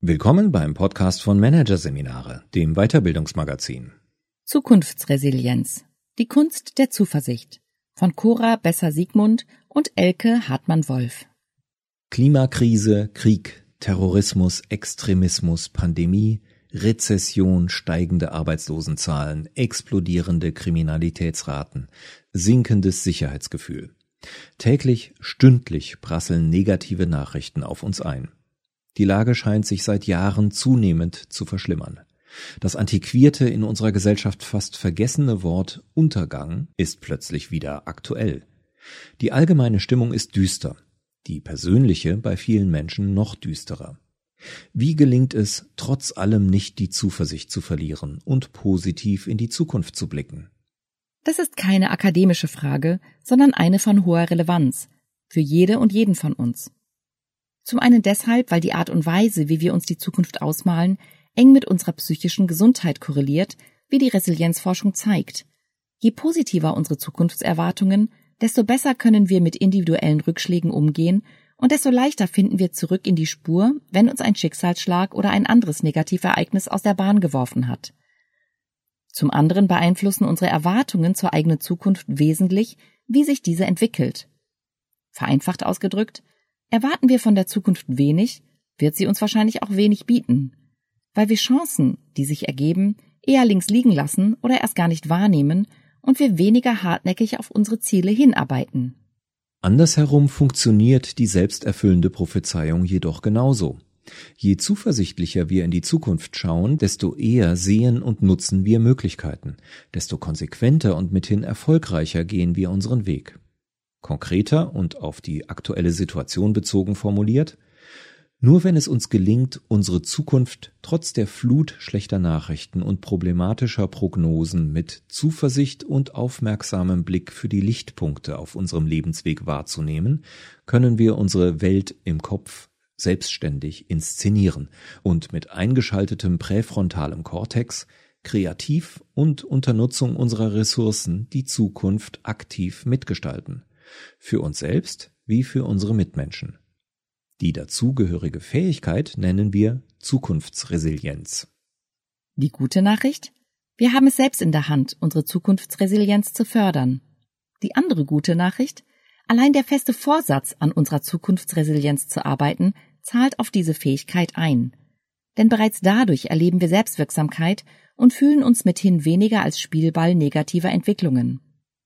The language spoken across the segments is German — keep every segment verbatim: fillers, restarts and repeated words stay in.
Willkommen beim Podcast von Managerseminare, dem Weiterbildungsmagazin. Zukunftsresilienz. Die Kunst der Zuversicht. Von Cora Besser-Siegmund und Elke Hartmann-Wolf. Klimakrise, Krieg, Terrorismus, Extremismus, Pandemie, Rezession, steigende Arbeitslosenzahlen, explodierende Kriminalitätsraten, sinkendes Sicherheitsgefühl. Täglich, stündlich prasseln negative Nachrichten auf uns ein. Die Lage scheint sich seit Jahren zunehmend zu verschlimmern. Das antiquierte, in unserer Gesellschaft fast vergessene Wort Untergang ist plötzlich wieder aktuell. Die allgemeine Stimmung ist düster, die persönliche bei vielen Menschen noch düsterer. Wie gelingt es, trotz allem nicht die Zuversicht zu verlieren und positiv in die Zukunft zu blicken? Das ist keine akademische Frage, sondern eine von hoher Relevanz für jede und jeden von uns. Zum einen deshalb, weil die Art und Weise, wie wir uns die Zukunft ausmalen, eng mit unserer psychischen Gesundheit korreliert, wie die Resilienzforschung zeigt. Je positiver unsere Zukunftserwartungen, desto besser können wir mit individuellen Rückschlägen umgehen und desto leichter finden wir zurück in die Spur, wenn uns ein Schicksalsschlag oder ein anderes Negativereignis aus der Bahn geworfen hat. Zum anderen beeinflussen unsere Erwartungen zur eigenen Zukunft wesentlich, wie sich diese entwickelt. Vereinfacht ausgedrückt, erwarten wir von der Zukunft wenig, wird sie uns wahrscheinlich auch wenig bieten, weil wir Chancen, die sich ergeben, eher links liegen lassen oder erst gar nicht wahrnehmen und wir weniger hartnäckig auf unsere Ziele hinarbeiten. Andersherum funktioniert die selbsterfüllende Prophezeiung jedoch genauso. Je zuversichtlicher wir in die Zukunft schauen, desto eher sehen und nutzen wir Möglichkeiten, desto konsequenter und mithin erfolgreicher gehen wir unseren Weg. Konkreter und auf die aktuelle Situation bezogen formuliert: Nur wenn es uns gelingt, unsere Zukunft trotz der Flut schlechter Nachrichten und problematischer Prognosen mit Zuversicht und aufmerksamem Blick für die Lichtpunkte auf unserem Lebensweg wahrzunehmen, können wir unsere Welt im Kopf selbstständig inszenieren und mit eingeschaltetem präfrontalem Kortex kreativ und unter Nutzung unserer Ressourcen die Zukunft aktiv mitgestalten. Für uns selbst wie für unsere Mitmenschen. Die dazugehörige Fähigkeit nennen wir Zukunftsresilienz. Die gute Nachricht? Wir haben es selbst in der Hand, unsere Zukunftsresilienz zu fördern. Die andere gute Nachricht? Allein der feste Vorsatz, an unserer Zukunftsresilienz zu arbeiten, zahlt auf diese Fähigkeit ein. Denn bereits dadurch erleben wir Selbstwirksamkeit und fühlen uns mithin weniger als Spielball negativer Entwicklungen.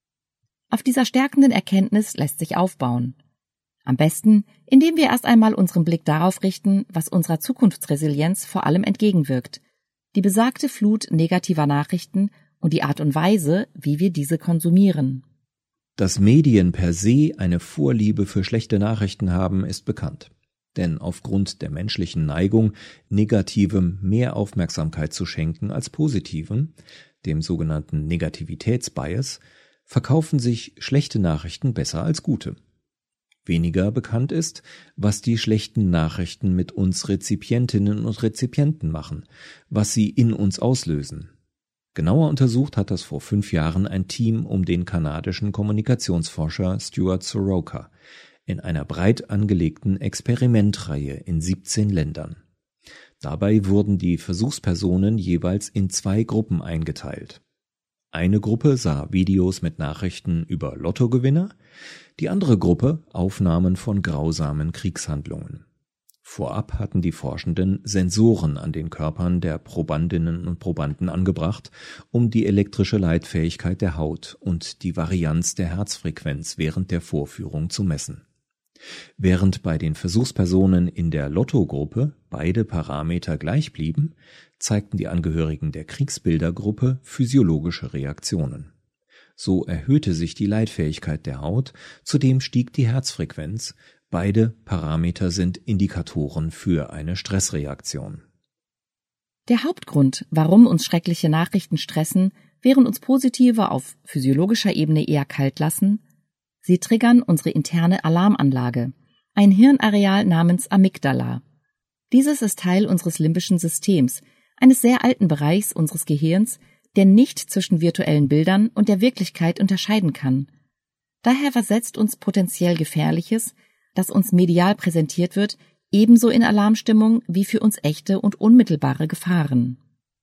Auf dieser stärkenden Erkenntnis lässt sich aufbauen. Am besten, indem wir erst einmal unseren Blick darauf richten, was unserer Zukunftsresilienz vor allem entgegenwirkt. Die besagte Flut negativer Nachrichten und die Art und Weise, wie wir diese konsumieren. Dass Medien per se eine Vorliebe für schlechte Nachrichten haben, ist bekannt. Denn aufgrund der menschlichen Neigung, Negativem mehr Aufmerksamkeit zu schenken als Positivem, dem sogenannten Negativitätsbias, verkaufen sich schlechte Nachrichten besser als gute. Weniger bekannt ist, was die schlechten Nachrichten mit uns Rezipientinnen und Rezipienten machen, was sie in uns auslösen. Genauer untersucht hat das vor fünf Jahren ein Team um den kanadischen Kommunikationsforscher Stuart Soroka in einer breit angelegten Experimentreihe in siebzehn Ländern. Dabei wurden die Versuchspersonen jeweils in zwei Gruppen eingeteilt. Eine Gruppe sah Videos mit Nachrichten über Lottogewinner, die andere Gruppe Aufnahmen von grausamen Kriegshandlungen. Vorab hatten die Forschenden Sensoren an den Körpern der Probandinnen und Probanden angebracht, um die elektrische Leitfähigkeit der Haut und die Varianz der Herzfrequenz während der Vorführung zu messen. Während bei den Versuchspersonen in der Lottogruppe beide Parameter gleich blieben, zeigten die Angehörigen der Kriegsbildergruppe physiologische Reaktionen. So erhöhte sich die Leitfähigkeit der Haut, zudem stieg die Herzfrequenz. Beide Parameter sind Indikatoren für eine Stressreaktion. Der Hauptgrund, warum uns schreckliche Nachrichten stressen, während uns positive auf physiologischer Ebene eher kalt lassen: Sie triggern unsere interne Alarmanlage, ein Hirnareal namens Amygdala. Dieses ist Teil unseres limbischen Systems, eines sehr alten Bereichs unseres Gehirns, der nicht zwischen virtuellen Bildern und der Wirklichkeit unterscheiden kann. Daher versetzt uns potenziell Gefährliches, das uns medial präsentiert wird, ebenso in Alarmstimmung wie für uns echte und unmittelbare Gefahren.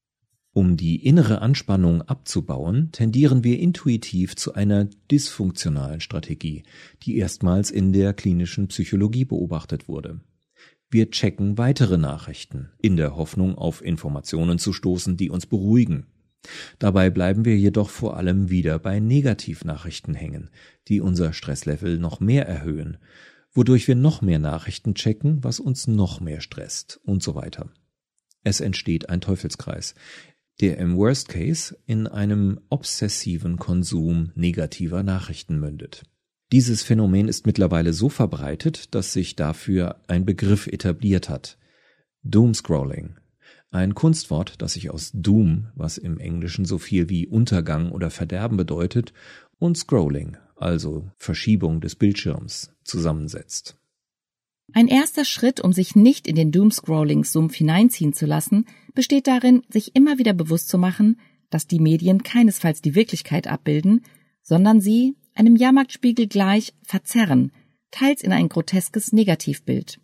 Um die innere Anspannung abzubauen, tendieren wir intuitiv zu einer dysfunktionalen Strategie, die erstmals in der klinischen Psychologie beobachtet wurde. Wir checken weitere Nachrichten, in der Hoffnung, auf Informationen zu stoßen, die uns beruhigen. Dabei bleiben wir jedoch vor allem wieder bei Negativnachrichten hängen, die unser Stresslevel noch mehr erhöhen, wodurch wir noch mehr Nachrichten checken, was uns noch mehr stresst und so weiter. Es entsteht ein Teufelskreis, der im Worst Case in einem obsessiven Konsum negativer Nachrichten mündet. Dieses Phänomen ist mittlerweile so verbreitet, dass sich dafür ein Begriff etabliert hat: Doomscrolling. Ein Kunstwort, das sich aus Doom, was im Englischen so viel wie Untergang oder Verderben bedeutet, und Scrolling, also Verschiebung des Bildschirms, zusammensetzt. Ein erster Schritt, um sich nicht in den Doomscrolling-Sumpf hineinziehen zu lassen, besteht darin, sich immer wieder bewusst zu machen, dass die Medien keinesfalls die Wirklichkeit abbilden, sondern sie, einem Jahrmarktspiegel gleich, verzerren, teils in ein groteskes Negativbild.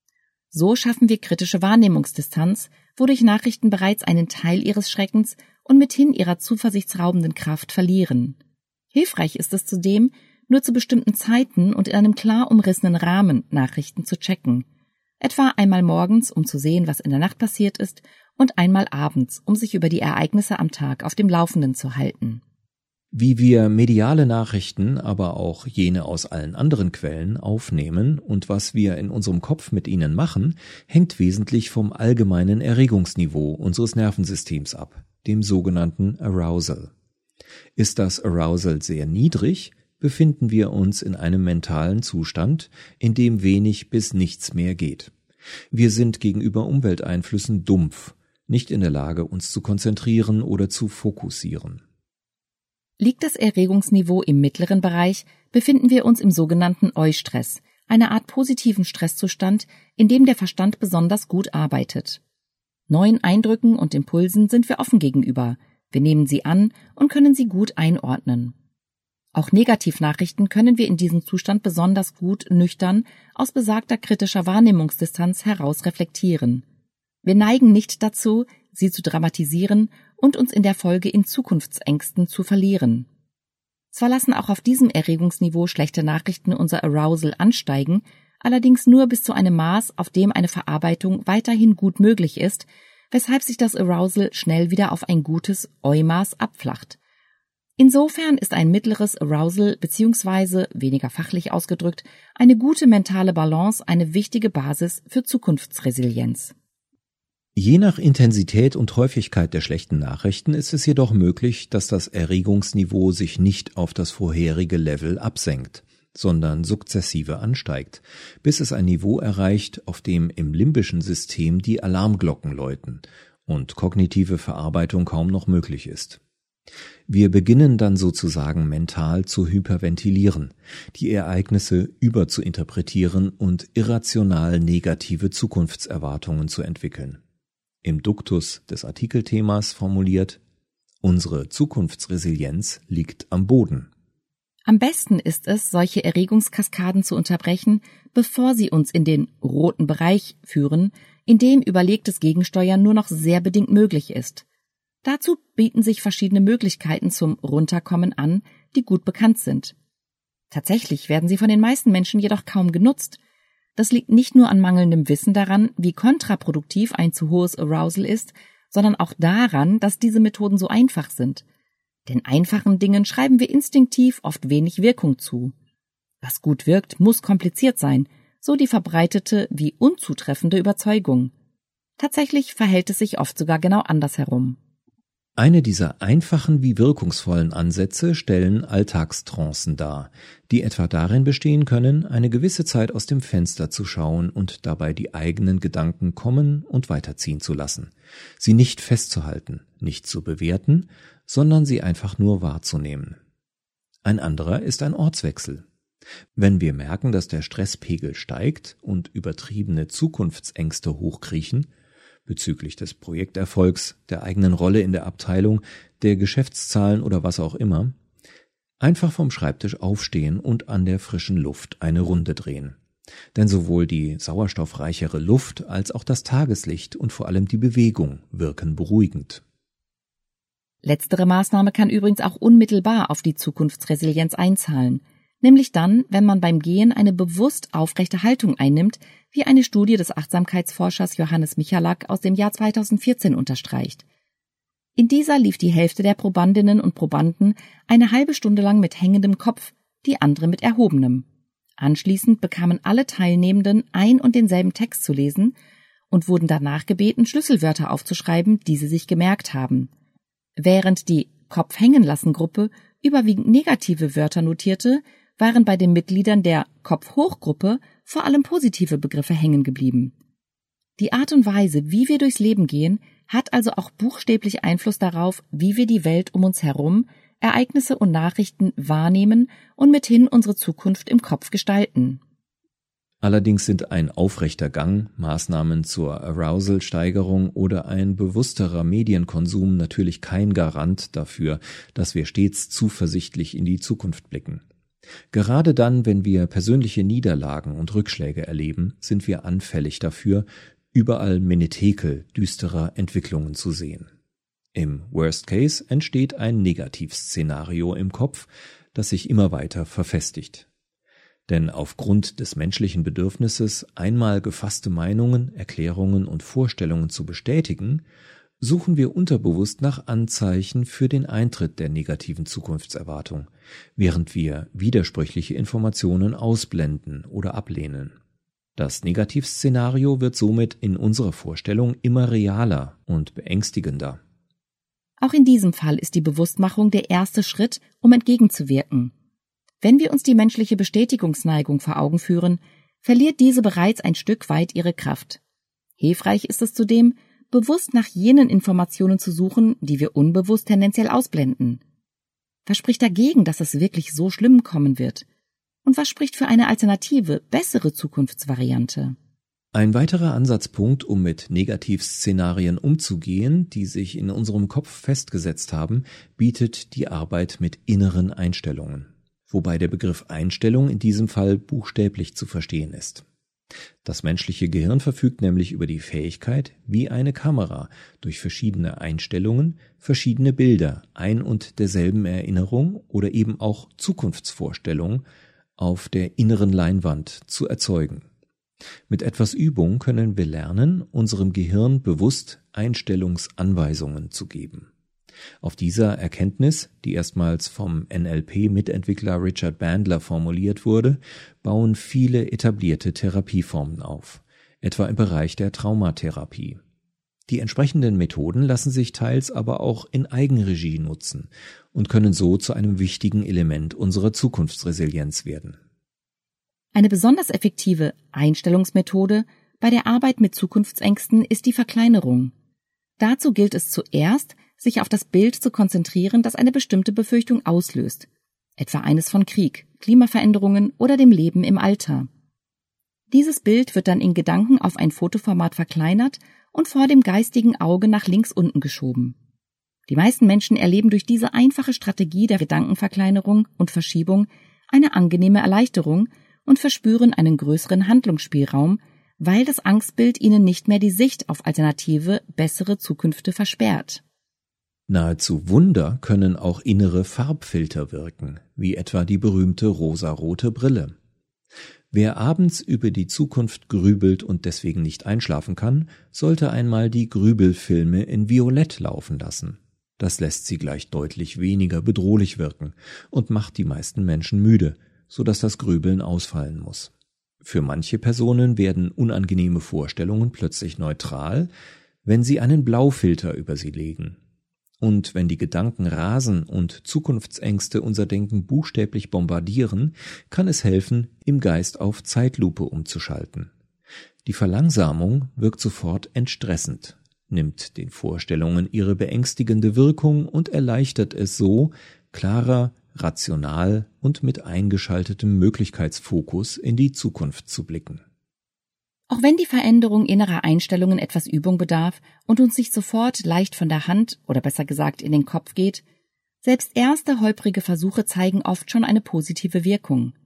So schaffen wir kritische Wahrnehmungsdistanz, wodurch Nachrichten bereits einen Teil ihres Schreckens und mithin ihrer zuversichtsraubenden Kraft verlieren. Hilfreich ist es zudem, nur zu bestimmten Zeiten und in einem klar umrissenen Rahmen Nachrichten zu checken. Etwa einmal morgens, um zu sehen, was in der Nacht passiert ist, und einmal abends, um sich über die Ereignisse am Tag auf dem Laufenden zu halten. Wie wir mediale Nachrichten, aber auch jene aus allen anderen Quellen aufnehmen und was wir in unserem Kopf mit ihnen machen, hängt wesentlich vom allgemeinen Erregungsniveau unseres Nervensystems ab, dem sogenannten Arousal. Ist das Arousal sehr niedrig, befinden wir uns in einem mentalen Zustand, in dem wenig bis nichts mehr geht. Wir sind gegenüber Umwelteinflüssen dumpf, nicht in der Lage, uns zu konzentrieren oder zu fokussieren. Liegt das Erregungsniveau im mittleren Bereich, befinden wir uns im sogenannten Eustress, einer Art positiven Stresszustand, in dem der Verstand besonders gut arbeitet. Neuen Eindrücken und Impulsen sind wir offen gegenüber, wir nehmen sie an und können sie gut einordnen. Auch Negativnachrichten können wir in diesem Zustand besonders gut nüchtern aus besagter kritischer Wahrnehmungsdistanz heraus reflektieren. Wir neigen nicht dazu, sie zu dramatisieren und uns in der Folge in Zukunftsängsten zu verlieren. Zwar lassen auch auf diesem Erregungsniveau schlechte Nachrichten unser Arousal ansteigen, allerdings nur bis zu einem Maß, auf dem eine Verarbeitung weiterhin gut möglich ist, weshalb sich das Arousal schnell wieder auf ein gutes Eumaß abflacht. Insofern ist ein mittleres Arousal bzw. weniger fachlich ausgedrückt eine gute mentale Balance eine wichtige Basis für Zukunftsresilienz. Je nach Intensität und Häufigkeit der schlechten Nachrichten ist es jedoch möglich, dass das Erregungsniveau sich nicht auf das vorherige Level absenkt, sondern sukzessive ansteigt, bis es ein Niveau erreicht, auf dem im limbischen System die Alarmglocken läuten und kognitive Verarbeitung kaum noch möglich ist. Wir beginnen dann sozusagen mental zu hyperventilieren, die Ereignisse überzuinterpretieren und irrational negative Zukunftserwartungen zu entwickeln. Im Duktus des Artikelthemas formuliert: Unsere Zukunftsresilienz liegt am Boden. Am besten ist es, solche Erregungskaskaden zu unterbrechen, bevor sie uns in den roten Bereich führen, in dem überlegtes Gegensteuern nur noch sehr bedingt möglich ist. Dazu bieten sich verschiedene Möglichkeiten zum Runterkommen an, die gut bekannt sind. Tatsächlich werden sie von den meisten Menschen jedoch kaum genutzt. Das liegt nicht nur an mangelndem Wissen daran, wie kontraproduktiv ein zu hohes Arousal ist, sondern auch daran, dass diese Methoden so einfach sind. Den einfachen Dingen schreiben wir instinktiv oft wenig Wirkung zu. Was gut wirkt, muss kompliziert sein, so die verbreitete wie unzutreffende Überzeugung. Tatsächlich verhält es sich oft sogar genau andersherum. Eine dieser einfachen wie wirkungsvollen Ansätze stellen Alltagstrancen dar, die etwa darin bestehen können, eine gewisse Zeit aus dem Fenster zu schauen und dabei die eigenen Gedanken kommen und weiterziehen zu lassen, sie nicht festzuhalten, nicht zu bewerten, sondern sie einfach nur wahrzunehmen. Ein anderer ist ein Ortswechsel. Wenn wir merken, dass der Stresspegel steigt und übertriebene Zukunftsängste hochkriechen, bezüglich des Projekterfolgs, der eigenen Rolle in der Abteilung, der Geschäftszahlen oder was auch immer, einfach vom Schreibtisch aufstehen und an der frischen Luft eine Runde drehen. Denn sowohl die sauerstoffreichere Luft als auch das Tageslicht und vor allem die Bewegung wirken beruhigend. Letztere Maßnahme kann übrigens auch unmittelbar auf die Zukunftsresilienz einzahlen, nämlich dann, wenn man beim Gehen eine bewusst aufrechte Haltung einnimmt, wie eine Studie des Achtsamkeitsforschers Johannes Michalak aus dem Jahr zweitausendvierzehn unterstreicht. In dieser lief die Hälfte der Probandinnen und Probanden eine halbe Stunde lang mit hängendem Kopf, die andere mit erhobenem. Anschließend bekamen alle Teilnehmenden ein und denselben Text zu lesen und wurden danach gebeten, Schlüsselwörter aufzuschreiben, die sie sich gemerkt haben. Während die Kopf-hängen-lassen-Gruppe überwiegend negative Wörter notierte, waren bei den Mitgliedern der Kopf-hoch-Gruppe vor allem positive Begriffe hängen geblieben. Die Art und Weise, wie wir durchs Leben gehen, hat also auch buchstäblich Einfluss darauf, wie wir die Welt um uns herum, Ereignisse und Nachrichten wahrnehmen und mithin unsere Zukunft im Kopf gestalten. Allerdings sind ein aufrechter Gang, Maßnahmen zur Arousal-Steigerung oder ein bewussterer Medienkonsum natürlich kein Garant dafür, dass wir stets zuversichtlich in die Zukunft blicken. Gerade dann, wenn wir persönliche Niederlagen und Rückschläge erleben, sind wir anfällig dafür, überall Menetekel düsterer Entwicklungen zu sehen. Im Worst Case entsteht ein Negativszenario im Kopf, das sich immer weiter verfestigt. Denn aufgrund des menschlichen Bedürfnisses, einmal gefasste Meinungen, Erklärungen und Vorstellungen zu bestätigen, suchen wir unterbewusst nach Anzeichen für den Eintritt der negativen Zukunftserwartung, während wir widersprüchliche Informationen ausblenden oder ablehnen. Das Negativszenario wird somit in unserer Vorstellung immer realer und beängstigender. Auch in diesem Fall ist die Bewusstmachung der erste Schritt, um entgegenzuwirken. Wenn wir uns die menschliche Bestätigungsneigung vor Augen führen, verliert diese bereits ein Stück weit ihre Kraft. Hilfreich ist es zudem, bewusst nach jenen Informationen zu suchen, die wir unbewusst tendenziell ausblenden. Was spricht dagegen, dass es wirklich so schlimm kommen wird? Und was spricht für eine alternative, bessere Zukunftsvariante? Ein weiterer Ansatzpunkt, um mit Negativszenarien umzugehen, die sich in unserem Kopf festgesetzt haben, bietet die Arbeit mit inneren Einstellungen, wobei der Begriff Einstellung in diesem Fall buchstäblich zu verstehen ist. Das menschliche Gehirn verfügt nämlich über die Fähigkeit, wie eine Kamera, durch verschiedene Einstellungen verschiedene Bilder ein und derselben Erinnerung oder eben auch Zukunftsvorstellung auf der inneren Leinwand zu erzeugen. Mit etwas Übung können wir lernen, unserem Gehirn bewusst Einstellungsanweisungen zu geben. Auf dieser Erkenntnis, die erstmals vom N L P-Mitentwickler Richard Bandler formuliert wurde, bauen viele etablierte Therapieformen auf, etwa im Bereich der Traumatherapie. Die entsprechenden Methoden lassen sich teils aber auch in Eigenregie nutzen und können so zu einem wichtigen Element unserer Zukunftsresilienz werden. Eine besonders effektive Einstellungsmethode bei der Arbeit mit Zukunftsängsten ist die Verkleinerung. Dazu gilt es zuerst, sich auf das Bild zu konzentrieren, das eine bestimmte Befürchtung auslöst, etwa eines von Krieg, Klimaveränderungen oder dem Leben im Alter. Dieses Bild wird dann in Gedanken auf ein Fotoformat verkleinert und vor dem geistigen Auge nach links unten geschoben. Die meisten Menschen erleben durch diese einfache Strategie der Gedankenverkleinerung und Verschiebung eine angenehme Erleichterung und verspüren einen größeren Handlungsspielraum, weil das Angstbild ihnen nicht mehr die Sicht auf alternative, bessere Zukünfte versperrt. Nahezu Wunder können auch innere Farbfilter wirken, wie etwa die berühmte rosarote Brille. Wer abends über die Zukunft grübelt und deswegen nicht einschlafen kann, sollte einmal die Grübelfilme in Violett laufen lassen. Das lässt sie gleich deutlich weniger bedrohlich wirken und macht die meisten Menschen müde, sodass das Grübeln ausfallen muss. Für manche Personen werden unangenehme Vorstellungen plötzlich neutral, wenn sie einen Blaufilter über sie legen. Und wenn die Gedanken rasen und Zukunftsängste unser Denken buchstäblich bombardieren, kann es helfen, im Geist auf Zeitlupe umzuschalten. Die Verlangsamung wirkt sofort entstressend, nimmt den Vorstellungen ihre beängstigende Wirkung und erleichtert es so, klarer, rational und mit eingeschaltetem Möglichkeitsfokus in die Zukunft zu blicken. Auch wenn die Veränderung innerer Einstellungen etwas Übung bedarf und uns nicht sofort leicht von der Hand oder besser gesagt in den Kopf geht, selbst erste holprige Versuche zeigen oft schon eine positive Wirkung.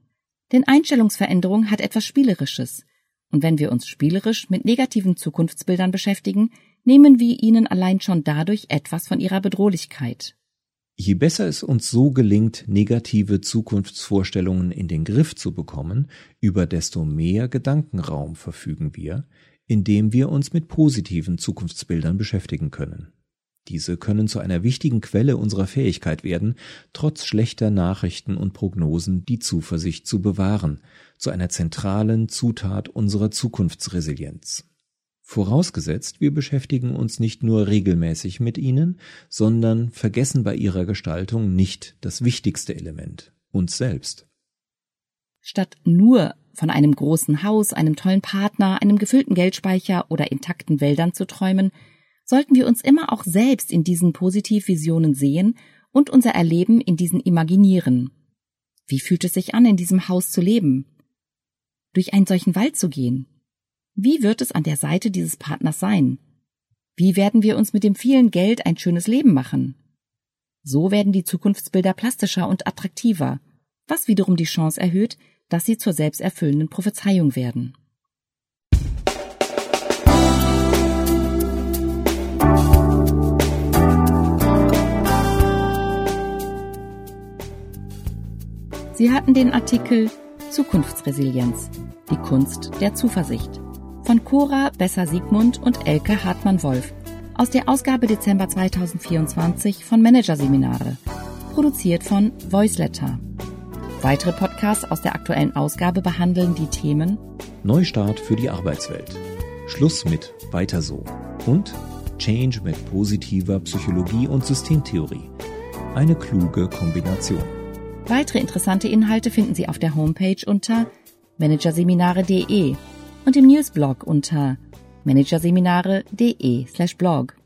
Denn Einstellungsveränderung hat etwas Spielerisches. Und wenn wir uns spielerisch mit negativen Zukunftsbildern beschäftigen, nehmen wir ihnen allein schon dadurch etwas von ihrer Bedrohlichkeit. Je besser es uns so gelingt, negative Zukunftsvorstellungen in den Griff zu bekommen, über desto mehr Gedankenraum verfügen wir, indem wir uns mit positiven Zukunftsbildern beschäftigen können. Diese können zu einer wichtigen Quelle unserer Fähigkeit werden, trotz schlechter Nachrichten und Prognosen die Zuversicht zu bewahren, zu einer zentralen Zutat unserer Zukunftsresilienz. Vorausgesetzt, wir beschäftigen uns nicht nur regelmäßig mit ihnen, sondern vergessen bei ihrer Gestaltung nicht das wichtigste Element, uns selbst. Statt nur von einem großen Haus, einem tollen Partner, einem gefüllten Geldspeicher oder intakten Wäldern zu träumen, sollten wir uns immer auch selbst in diesen Positivvisionen sehen und unser Erleben in diesen imaginieren. Wie fühlt es sich an, in diesem Haus zu leben? Durch einen solchen Wald zu gehen? Wie wird es an der Seite dieses Partners sein? Wie werden wir uns mit dem vielen Geld ein schönes Leben machen? So werden die Zukunftsbilder plastischer und attraktiver, was wiederum die Chance erhöht, dass sie zur selbsterfüllenden Prophezeiung werden. Sie hatten den Artikel Zukunftsresilienz, die Kunst der Zuversicht von Cora Besser-Siegmund und Elke Hartmann-Wolf aus der Ausgabe Dezember zweitausendvierundzwanzig von Managerseminare, produziert von Voiceletter. Weitere Podcasts aus der aktuellen Ausgabe behandeln die Themen Neustart für die Arbeitswelt, Schluss mit Weiter so und Change mit positiver Psychologie und Systemtheorie. Eine kluge Kombination. Weitere interessante Inhalte finden Sie auf der Homepage unter managerseminare punkt de und im Newsblog unter managerseminare punkt de slash blog.